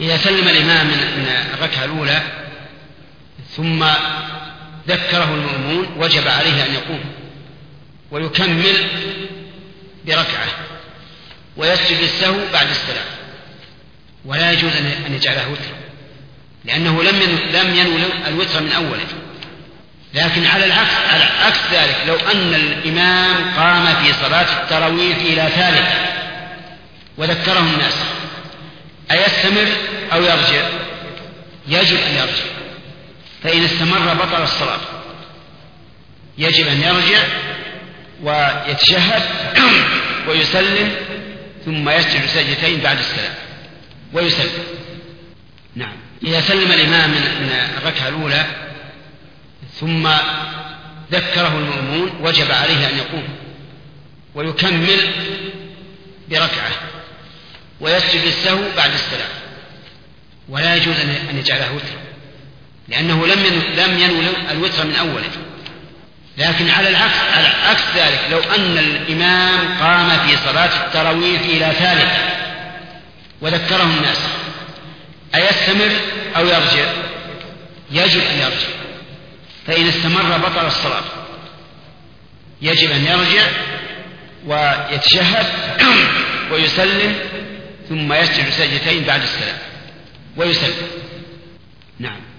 إذا سلم الإمام من الركعة الأولى ثم ذكره المأمون وجب عليه أن يقوم ويكمل بركعة ويسجد السهو بعد السلام، ولا يجوز أن يجعله وترا، لأنه لم ينوي الوتر من أوله. لكن على عكس ذلك، لو أن الإمام قام في صلاة التراويح إلى ثالثة وذكره الناس، أيستمر أو يرجع؟ يجب أن يرجع، فإن استمر بطل الصلاة. يجب أن يرجع ويتشهد ويسلم ثم يسجد سجدتين بعد السلام ويسلم. نعم. إذا سلم الإمام من الركعة الأولى ثم ذكره المأمون وجب عليه أن يقوم ويكمل بركعة ويسجد السهو بعد السلام، ولا يجوز أن يجعله وترا، لأنه لم ينوي الوتر من أوله. لكن على عكس ذلك، لو أن الإمام قام في صلاة التراويح إلى ثالثة وذكره الناس، أيستمر أو يرجع؟ يجب أن يرجع، فإن استمر بطل الصلاة. يجب أن يرجع ويتشهد ويسلم ثم يسجد سجدتين بعد السلام ويسلم. نعم.